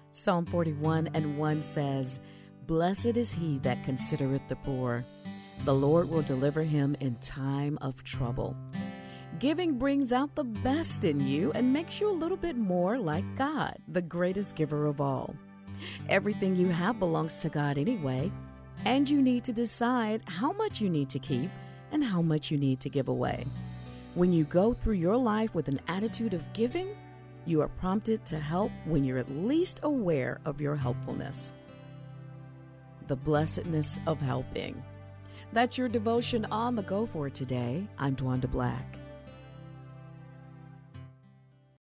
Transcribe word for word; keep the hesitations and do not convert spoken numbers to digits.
Psalm forty-one and one says, "Blessed is he that considereth the poor. The Lord will deliver him in time of trouble." Giving brings out the best in you and makes you a little bit more like God, the greatest giver of all. Everything you have belongs to God anyway, and you need to decide how much you need to keep and how much you need to give away. When you go through your life with an attitude of giving, you are prompted to help when you're at least aware of your helpfulness. The blessedness of helping. That's your devotion on the go for today. I'm Dwanda Black.